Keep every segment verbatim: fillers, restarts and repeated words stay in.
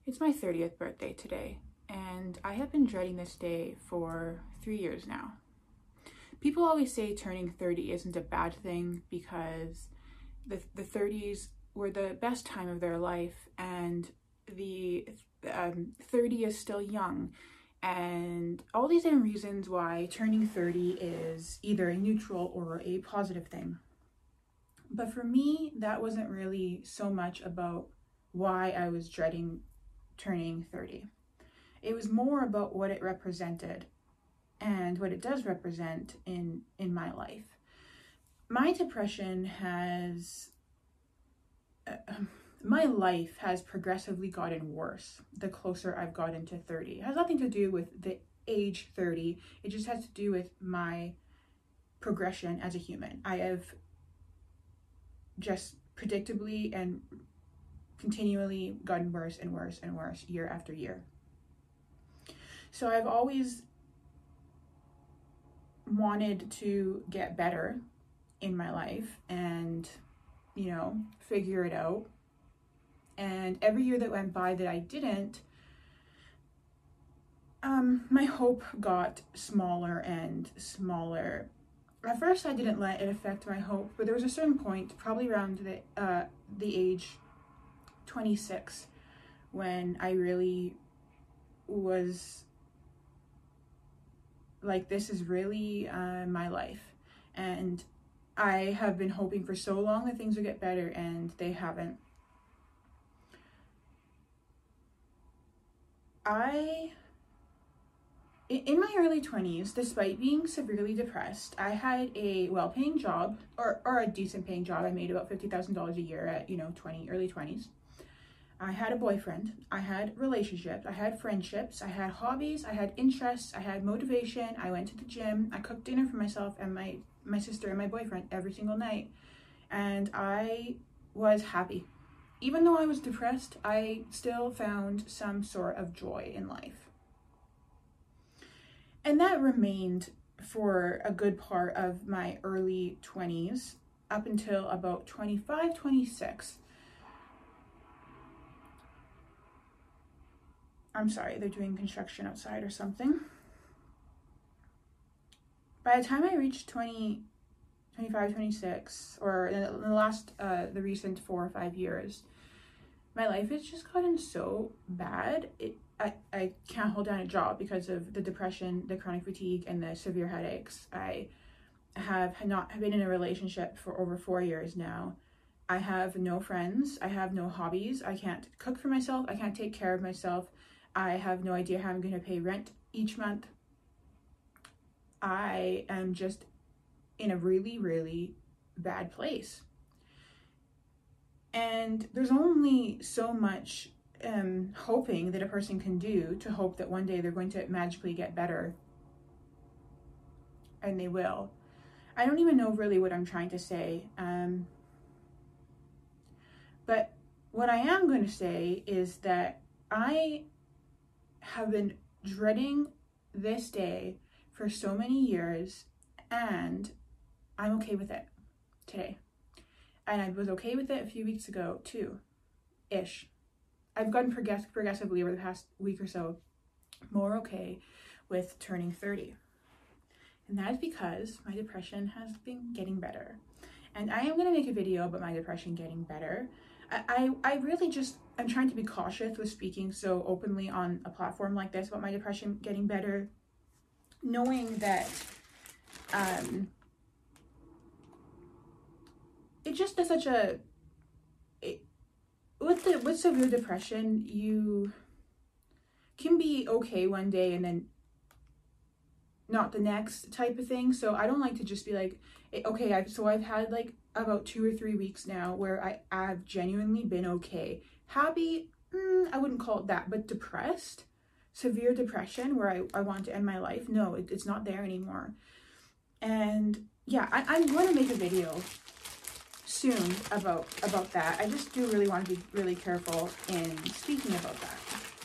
It's my thirtieth birthday today, and I have been dreading this day for three years now. People always say turning thirty isn't a bad thing because the, the thirties were the best time of their life, and the um, thirty is still young, and all these different reasons why turning thirty is either a neutral or a positive thing. But for me, that wasn't really so much about why I was dreading turning thirty. It was more about what it represented and what it does represent in in my life. My depression has uh, my life has progressively gotten worse the closer I've gotten to thirty. It has nothing to do with the age thirty. It just has to do with my progression as a human. I have just predictably and continually gotten worse and worse and worse year after year. So I've always wanted to get better in my life and, you know, figure it out. And every year that went by that I didn't, um, my hope got smaller and smaller. At first I didn't let it affect my hope, but there was a certain point, probably around the, uh, the age twenty-six, when I really was like, this is really uh, my life, and I have been hoping for so long that things would get better, and they haven't. I, in my early twenties, despite being severely depressed, I had a well-paying job, or, or a decent paying job. I made about fifty thousand dollars a year at, you know, twenty, early twenties. I had a boyfriend, I had relationships, I had friendships, I had hobbies, I had interests, I had motivation, I went to the gym, I cooked dinner for myself and my, my sister and my boyfriend every single night, and I was happy. Even though I was depressed, I still found some sort of joy in life. And that remained for a good part of my early twenties, up until about twenty-five, twenty-six. I'm sorry, they're doing construction outside or something. By the time I reached twenty, twenty-five, twenty-six, or in the last, uh, the recent four or five years, my life has just gotten so bad. It, I, I can't hold down a job because of the depression, the chronic fatigue, and the severe headaches. I have not been in a relationship for over four years now. I have no friends. I have no hobbies. I can't cook for myself. I can't take care of myself. I have no idea how I'm going to pay rent each month. I am just in a really, really bad place. And there's only so much um, hoping that a person can do to hope that one day they're going to magically get better. And they will. I don't even know really what I'm trying to say. Um, but what I am going to say is that I have been dreading this day for so many years, and I'm okay with it today. And I was okay with it a few weeks ago too, ish. I've gotten progress- progressively over the past week or so more okay with turning thirty. And that is because my depression has been getting better. And I am going to make a video about my depression getting better. I, I, I really just, I'm trying to be cautious with speaking so openly on a platform like this about my depression getting better, knowing that um, it just is such a, it, with the with severe depression, you can be okay one day and then not the next type of thing. So I don't like to just be like, okay, I've, so I've had like about two or three weeks now where I, I've genuinely been okay. Happy, mm, I wouldn't call it that, but depressed, severe depression where I, I want to end my life, no, it, it's not there anymore. And yeah, I, I'm going to make a video soon about, about that. I just do really want to be really careful in speaking about that.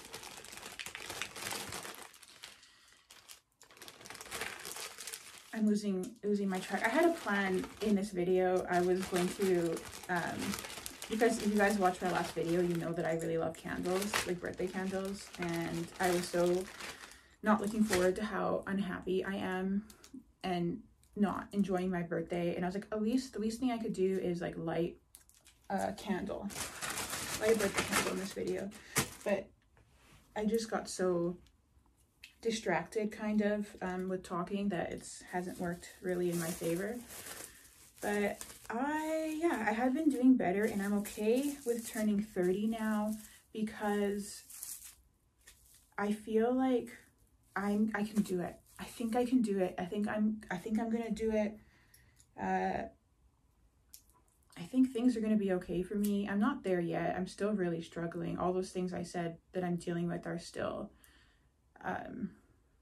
I'm losing losing my track. I had a plan in this video. I was going to um, because if you guys watched my last video, you know that I really love candles, like birthday candles, and I was so not looking forward to how unhappy I am and not enjoying my birthday. And I was like, at least the least thing I could do is like light a candle, light a birthday candle in this video. But I just got so distracted kind of um, with talking that it hasn't worked really in my favor. But I, yeah, I have been doing better, and I'm okay with turning thirty now because I feel like I'm, I can do it. I think I can do it. I think I'm, I think I'm going to do it. Uh, I think things are going to be okay for me. I'm not there yet. I'm still really struggling. All those things I said that I'm dealing with are still, um,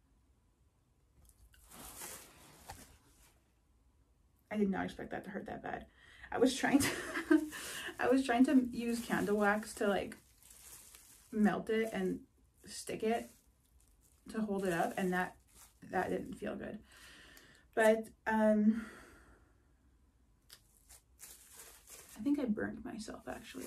I did not expect that to hurt that bad. I was trying to, I was trying to use candle wax to like melt it and stick it to hold it up, and that, that didn't feel good. But, um, I think I burned myself actually.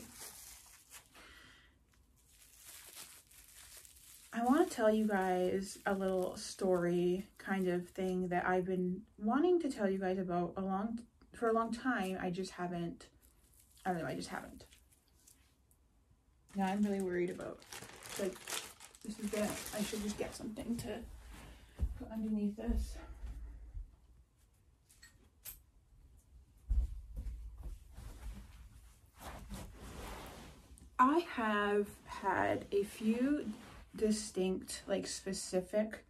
I want to tell you guys a little story kind of thing that I've been wanting to tell you guys about a long, for a long time. I just haven't, I don't know, I just haven't. Now I'm really worried about, like, this is gonna, I should just get something to put underneath this. I have had a few distinct, like specific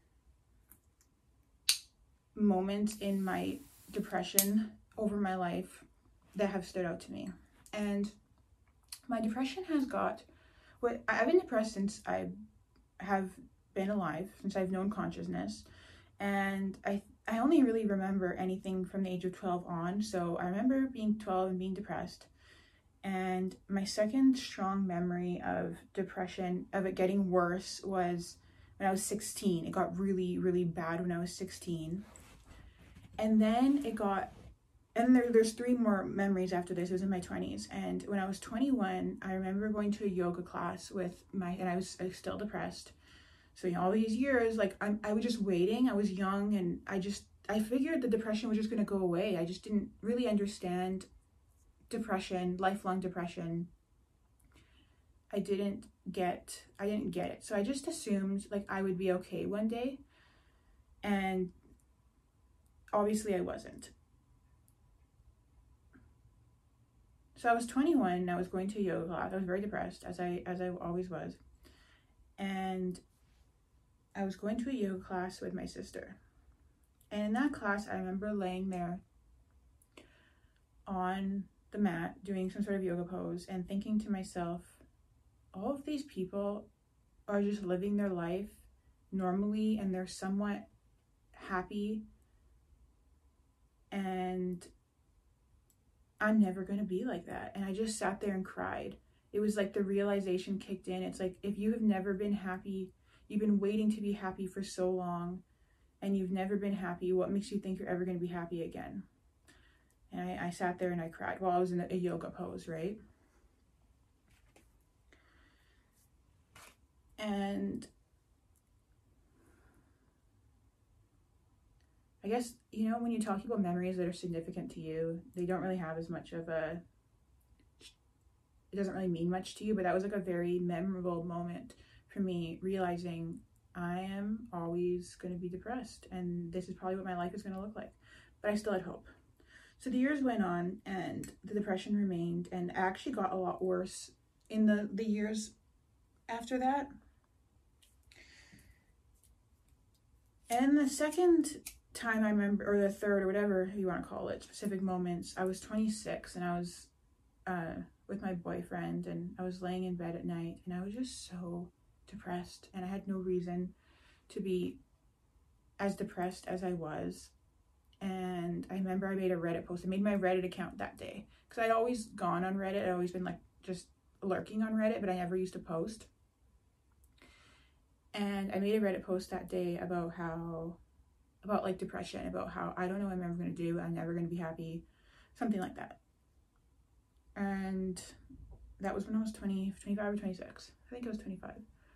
moments in my depression over my life that have stood out to me. And my depression has got, what I've been depressed since I have been alive, since I've known consciousness. And I I only really remember anything from the age of twelve on. So I remember being twelve and being depressed. And my second strong memory of depression, of it getting worse, was when I was sixteen. It got really, really bad when I was sixteen. And then it got, and there, there's three more memories after this. It was in my twenties. And when I was twenty-one, I remember going to a yoga class with my, and I was, I was still depressed. So, you know, all these years, like, I, I was just waiting. I was young, and I just, I figured the depression was just going to go away. I just didn't really understand depression, lifelong depression. I didn't get, I didn't get it. So I just assumed like I would be okay one day. And obviously I wasn't. So I was twenty-one and I was going to a yoga class. I was very depressed, as I, as I always was. And I was going to a yoga class with my sister. And in that class, I remember laying there on the mat doing some sort of yoga pose and thinking to myself, all of these people are just living their life normally, and they're somewhat happy, and I'm never going to be like that. And I just sat there and cried. It was like the realization kicked in. It's like, if you have never been happy, you've been waiting to be happy for so long, and you've never been happy, what makes you think you're ever going to be happy again? And I, I sat there and I cried while I was in a, a yoga pose, right? And I guess, you know, when you talk about memories that are significant to you, they don't really have as much of a, it doesn't really mean much to you, but that was like a very memorable moment for me, realizing I am always going to be depressed, and this is probably what my life is going to look like. But I still had hope. So the years went on, and the depression remained, and actually got a lot worse in the, the years after that. And the second time I remember, or the third, or whatever you want to call it, specific moments, I was twenty-six, and I was uh, with my boyfriend, and I was laying in bed at night, and I was just so depressed, and I had no reason to be as depressed as I was. And I remember I made a Reddit post. I made my Reddit account that day, because I'd always gone on Reddit. I'd always been like just lurking on Reddit, but I never used to post. And I made a Reddit post that day about how, about like depression, about how I don't know what I'm ever going to do. I'm never going to be happy. Something like that. And that was when I was twenty, twenty-five or twenty-six. I think it was twenty-five.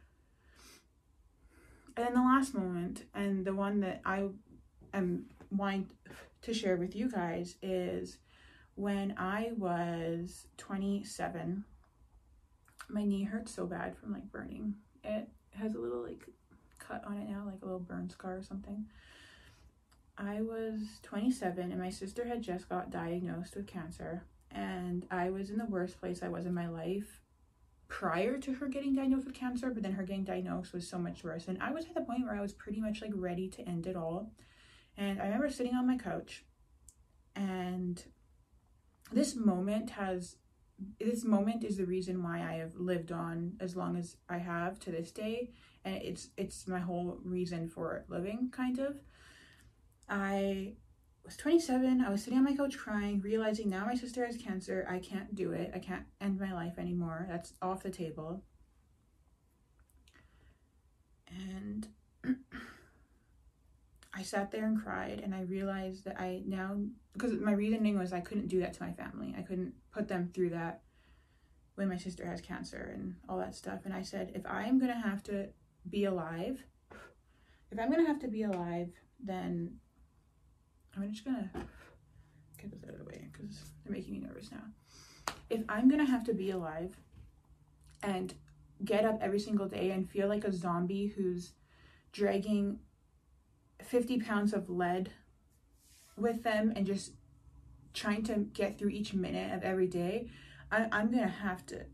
And then the last moment, and the one that I am wanting to share with you guys, is when I was twenty-seven. My knee hurts so bad from like burning. It has a little like cut on it now, like a little burn scar or something. I was twenty-seven and my sister had just got diagnosed with cancer, and I was in the worst place I was in my life prior to her getting diagnosed with cancer, but then her getting diagnosed was so much worse. And I was at the point where I was pretty much like ready to end it all. And I remember sitting on my couch, and this moment has this moment is the reason why I have lived on as long as I have to this day, and it's it's my whole reason for living, kind of. I was twenty-seven, I was sitting on my couch crying, realizing now my sister has cancer, I can't do it, I can't end my life anymore, that's off the table. And I sat there and cried, and I realized that I now, because my reasoning was I couldn't do that to my family, I couldn't put them through that when my sister has cancer and all that stuff. And I said, if I am gonna have to be alive, if I'm gonna have to be alive, then I'm just gonna get this out of the way because they're making me nervous now. If I'm gonna have to be alive and get up every single day and feel like a zombie who's dragging fifty pounds of lead with them and just trying to get through each minute of every day, I, I'm gonna have to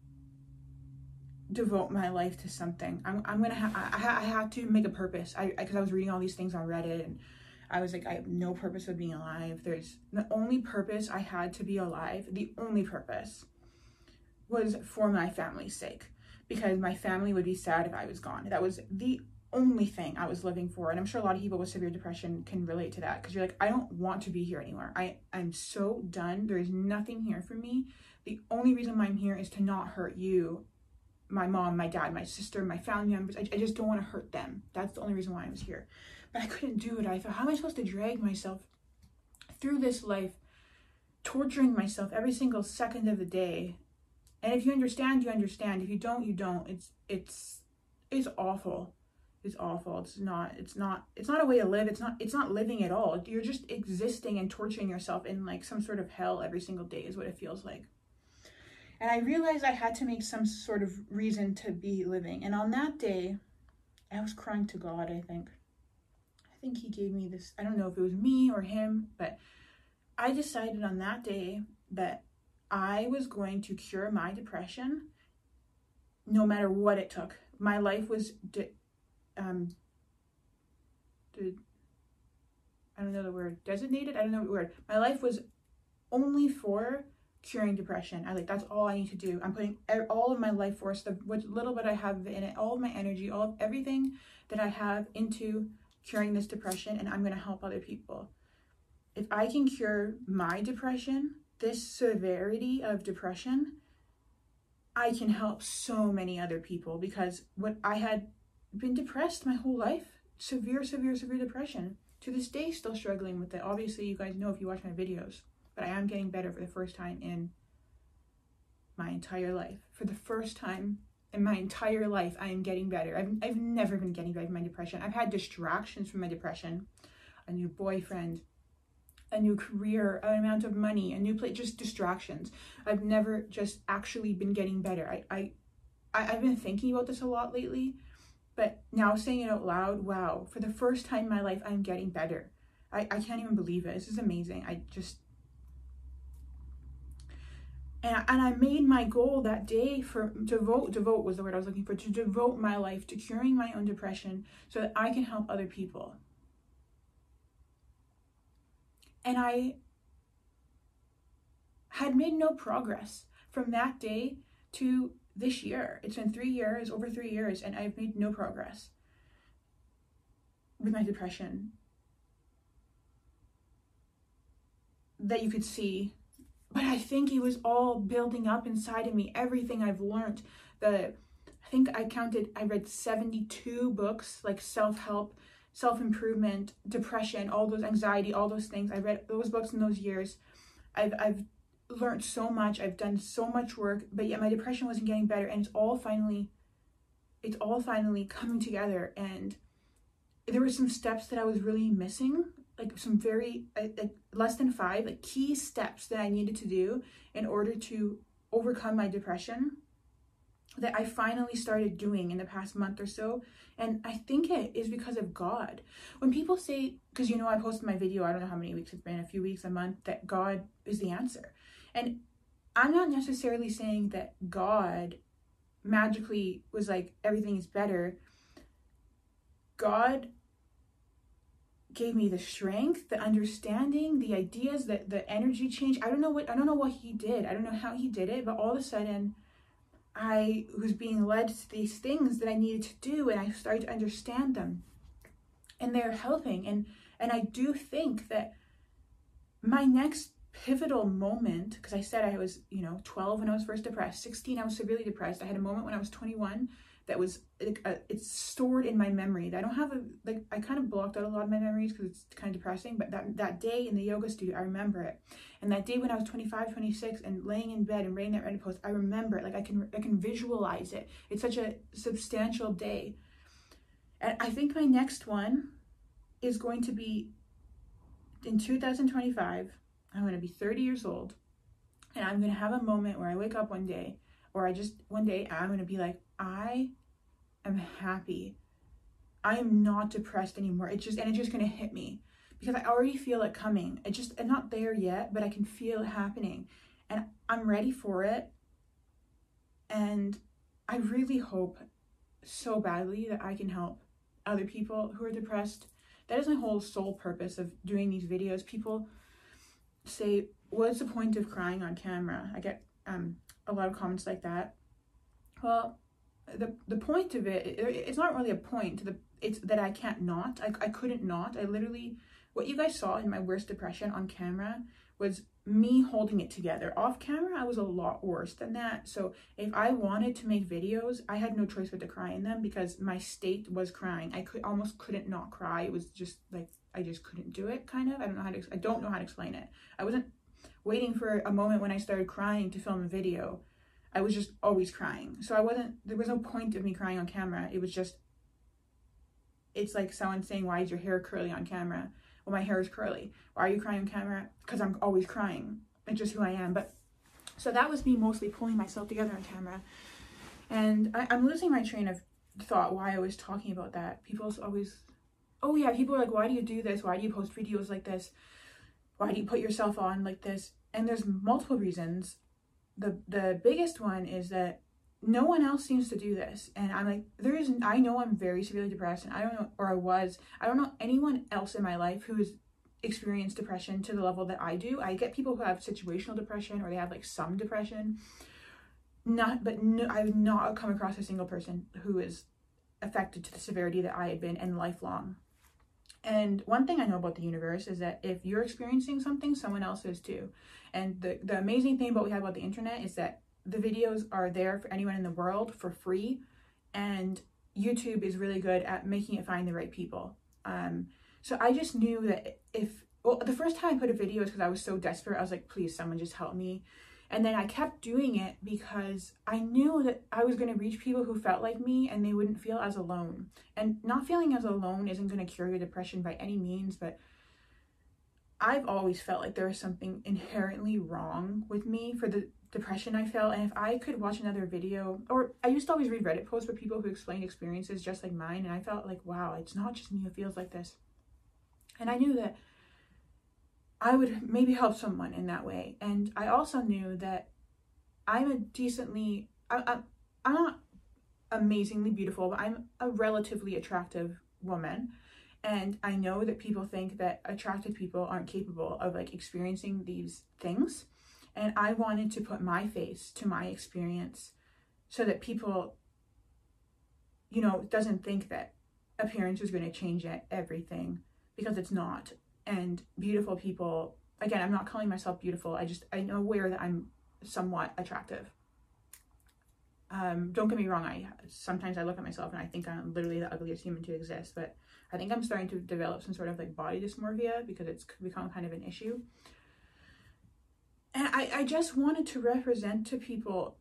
devote my life to something. I'm, I'm gonna have, I, I had to make a purpose. I, because I, I was reading all these things on Reddit, and I was like, I have no purpose of being alive. There's the only purpose I had to be alive. The only purpose was for my family's sake, because my family would be sad if I was gone. That was the only thing I was living for. And I'm sure a lot of people with severe depression can relate to that, because you're like, I don't want to be here anymore. I, I'm so done. There is nothing here for me. The only reason why I'm here is to not hurt you, my mom, my dad, my sister, my family members. I, I just don't want to hurt them. That's the only reason why I was here. But I couldn't do it. I thought, how am I supposed to drag myself through this life, torturing myself every single second of the day? And if you understand, you understand. If you don't, you don't. It's it's it's awful. It's awful. It's not it's not it's not a way to live. It's not it's not living at all. You're just existing and torturing yourself in like some sort of hell every single day is what it feels like. And I realized I had to make some sort of reason to be living. And on that day, I was crying to God, I think. I think he gave me this, I don't know if it was me or him, but I decided on that day that I was going to cure my depression no matter what it took. My life was, de- um, de- I don't know the word, designated? I don't know the word. My life was only for curing depression. I like, that's all I need to do. I'm putting all of my life force, the what little bit I have in it, all of my energy, all of everything that I have into curing this depression, and I'm going to help other people. If I can cure my depression, this severity of depression, I can help so many other people, because what I had been depressed my whole life, severe, severe, severe depression. To this day, still struggling with it. Obviously, you guys know if you watch my videos, but I am getting better for the first time in my entire life. For the first time in my entire life, I am getting better. I've, I've never been getting better from my depression. I've had distractions from my depression, a new boyfriend, a new career, an amount of money, a new place, just distractions. I've never just actually been getting better. I, I, I, I've been thinking about this a lot lately, but now saying it out loud, wow, for the first time in my life, I'm getting better. I, I can't even believe it. This is amazing. I just, and, and I made my goal that day for devote, devote was the word I was looking for, to devote my life to curing my own depression so that I can help other people. And I had made no progress from that day to this year. It's been three years, over three years, and I've made no progress with my depression that you could see. But I think it was all building up inside of me. Everything I've learned, the, I think I counted, I read seventy-two books, like self-help, self-improvement, depression, all those, anxiety, all those things. I read those books in those years. I've, I've learned so much. I've done so much work, but yet my depression wasn't getting better. And it's all finally, it's all finally coming together. And there were some steps that I was really missing, like some very, like less than five, like key steps that I needed to do in order to overcome my depression that I finally started doing in the past month or so. And I think it is because of God. When people say, because you know I posted my video, I don't know how many weeks it's been, a few weeks, a month, that God is the answer. And I'm not necessarily saying that God magically was like, everything is better. God gave me the strength, the understanding, the ideas, the, the energy change. I don't know what, I don't know what he did. I don't know how he did it, but all of a sudden I was being led to these things that I needed to do, and I started to understand them, and they're helping. And, and I do think that my next pivotal moment, because I said I was, you know, twelve when I was first depressed, sixteen, I was severely depressed. I had a moment when I was twenty-one that was, like, uh, it's stored in my memory. I don't have a, like, I kind of blocked out a lot of my memories because it's kind of depressing, but that, that day in the yoga studio, I remember it. And that day when I was twenty-five, twenty-six and laying in bed and writing that Reddit post, I remember it. Like, I can, I can visualize it. It's such a substantial day. And I think my next one is going to be in two thousand twenty-five. I'm going to be thirty years old, and I'm going to have a moment where I wake up one day, or I just, one day, I'm going to be like, I am happy. I am not depressed anymore. It just, and it's just going to hit me because I already feel it coming. It just, I'm not there yet, but I can feel it happening, and I'm ready for it. And I really hope so badly that I can help other people who are depressed. That is my whole sole purpose of doing these videos. People say, what's the point of crying on camera? I get um a lot of comments like that. Well, the the point of it, it it's not really a point. The it's that I can't not. I, I couldn't not. I literally, what you guys saw in my worst depression on camera was me holding it together. Off camera, I was a lot worse than that. So if I wanted to make videos, I had no choice but to cry in them because my state was crying. I could almost couldn't not cry. It was just like, I just couldn't do it, kind of. I don't know how to, I don't know how to explain it. I wasn't waiting for a moment when I started crying to film a video. I was just always crying. So I wasn't, there was no point of me crying on camera. It was just, it's like someone saying, why is your hair curly on camera? Well, my hair is curly. Why are you crying on camera? Because I'm always crying. It's just who I am. But so that was me mostly pulling myself together on camera. And I, I'm losing my train of thought why I was talking about that. People always, oh yeah, people are like, why do you do this? Why do you post videos like this? Why do you put yourself on like this? And there's multiple reasons. The the biggest one is that no one else seems to do this. And I'm like, there is, I know I'm very severely depressed, and I don't know, or I was, I don't know anyone else in my life who has experienced depression to the level that I do. I get people who have situational depression, or they have like some depression. Not, but no, I've not come across a single person who is affected to the severity that I had been, and lifelong. And one thing I know about the universe is that if you're experiencing something, someone else is too. And the, the amazing thing about what we have about the internet is that the videos are there for anyone in the world for free. And YouTube is really good at making it find the right people. Um, so I just knew that if, well, the first time I put a video is because I was so desperate. I was like, please, someone just help me. And then I kept doing it because I knew that I was going to reach people who felt like me and they wouldn't feel as alone. And not feeling as alone isn't going to cure your depression by any means, but I've always felt like there was something inherently wrong with me for the depression I felt. And if I could watch another video, or I used to always read Reddit posts with people who explained experiences just like mine, and I felt like, wow, it's not just me who feels like this. And I knew that I would maybe help someone in that way. And I also knew that I'm a decently, I, I, I'm not amazingly beautiful, but I'm a relatively attractive woman. And I know that people think that attractive people aren't capable of like experiencing these things. And I wanted to put my face to my experience so that people, you know, doesn't think that appearance is going to change everything, because it's not. And beautiful people, again, I'm not calling myself beautiful. I just, I'm aware that I'm somewhat attractive. Um, don't get me wrong. I sometimes I look at myself and I think I'm literally the ugliest human to exist, but I think I'm starting to develop some sort of like body dysmorphia because it's become kind of an issue. And I, I just wanted to represent to people,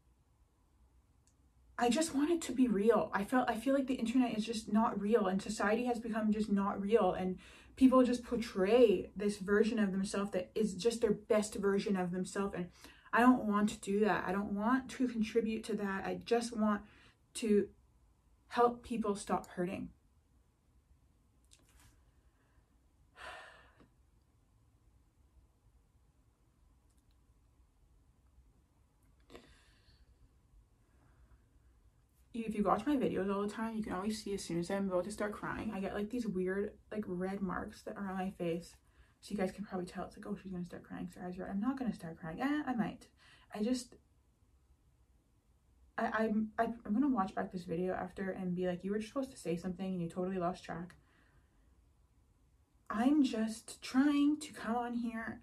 I just want it to be real. I felt I feel like the internet is just not real, and society has become just not real, and people just portray this version of themselves that is just their best version of themselves, and I don't want to do that. I don't want to contribute to that. I just want to help people stop hurting. If you watch my videos all the time, you can always see as soon as I'm about to start crying, I get like these weird like red marks that are on my face. So you guys can probably tell it's like, oh, she's gonna start crying. So eyes red. I'm not gonna start crying. Eh, I might. I just I, I'm I, I'm gonna watch back this video after and be like, you were supposed to say something and you totally lost track. I'm just trying to come on here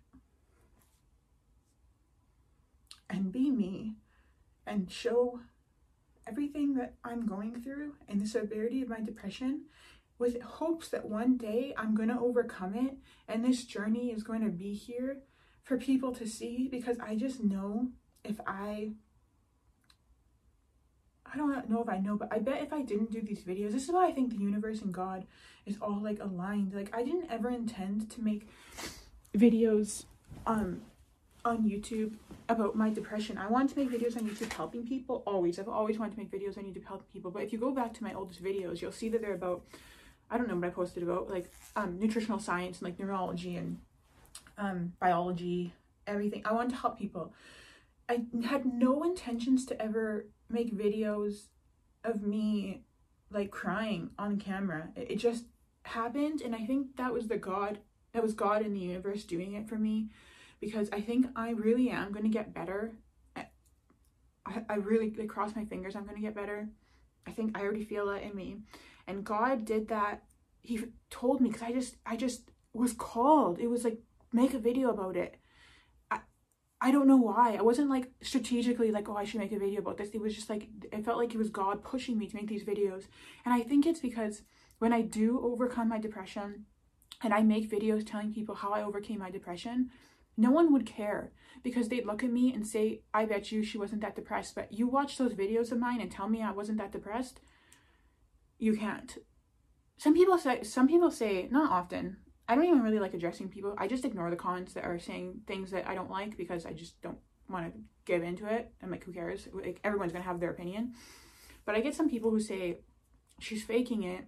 and be me and show everything that I'm going through and the severity of my depression, with hopes that one day I'm going to overcome it, and this journey is going to be here for people to see, because I just know if I I don't know if I know, but I bet if I didn't do these videos, this is why I think the universe and God is all like aligned. Like, I didn't ever intend to make videos um on YouTube about my depression. I wanted to make videos on YouTube helping people, always. I've always wanted to make videos on YouTube helping people. But if you go back to my oldest videos, you'll see that they're about, I don't know what I posted about, like um, nutritional science and like neurology and um, biology, everything. I wanted to help people. I had no intentions to ever make videos of me like crying on camera. It, it just happened, and I think that was the God, that was God in the universe doing it for me. Because I think I really am going to get better. I, I really like, cross my fingers I'm going to get better. I think I already feel that in me. And God did that. He told me, because I just, I just was called. It was like, make a video about it. I, I don't know why. I wasn't like strategically like, oh, I should make a video about this. It was just like, it felt like it was God pushing me to make these videos. And I think it's because when I do overcome my depression and I make videos telling people how I overcame my depression, no one would care, because they'd look at me and say, I bet you she wasn't that depressed. But you watch those videos of mine and tell me I wasn't that depressed? You can't. Some people say, some people say, not often, I don't even really like addressing people. I just ignore the comments that are saying things that I don't like, because I just don't want to give into it. I'm like, who cares? Like, everyone's going to have their opinion. But I get some people who say, she's faking it.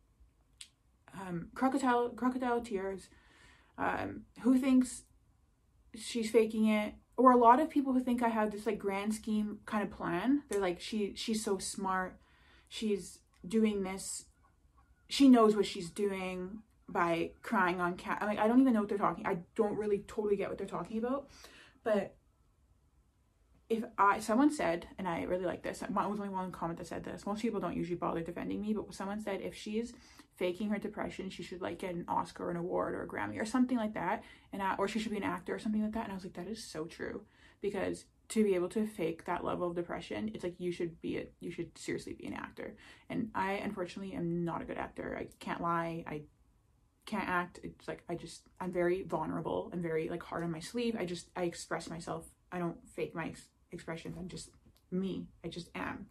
Um, crocodile, crocodile tears. Um, who thinks she's faking it? Or a lot of people who think I have this like grand scheme kind of plan. They're like, she she's so smart, she's doing this, she knows what she's doing by crying on cat. I'm like, I don't even know what they're talking. I don't really totally get what they're talking about. But if I someone said, and I really like this, it was only one comment that said this, most people don't usually bother defending me, but someone said if she's faking her depression, she should like get an Oscar or an award or a Grammy or something like that, and I, or she should be an actor or something like that. And I was like, that is so true, because to be able to fake that level of depression, it's like you should be a you should seriously be an actor. And I unfortunately am not a good actor. I can't lie. I can't act. It's like I just I'm very vulnerable. I'm very like hard on my sleeve. I just I express myself. I don't fake my ex expressions. I'm just me. I just am.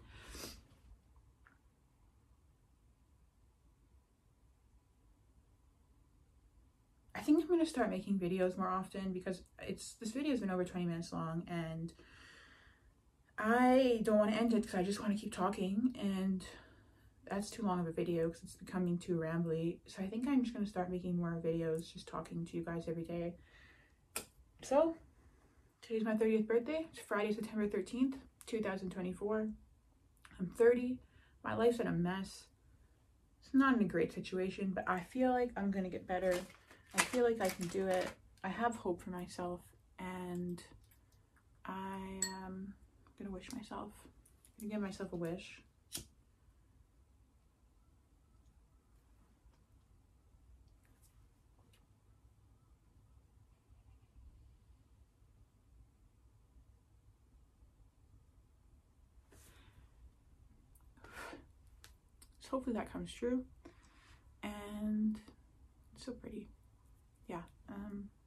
I think I'm going to start making videos more often, because it's this video has been over twenty minutes long, and I don't want to end it because I just want to keep talking, and that's too long of a video because it's becoming too rambly. So I think I'm just going to start making more videos, just talking to you guys every day. So today's my thirtieth birthday. It's Friday, September thirteenth, two thousand twenty-four. I'm thirty. My life's in a mess. It's not in a great situation, but I feel like I'm going to get better. I feel like I can do it. I have hope for myself, and I am gonna wish myself, I'm gonna give myself a wish. So hopefully that comes true, and it's so pretty. Yeah, um,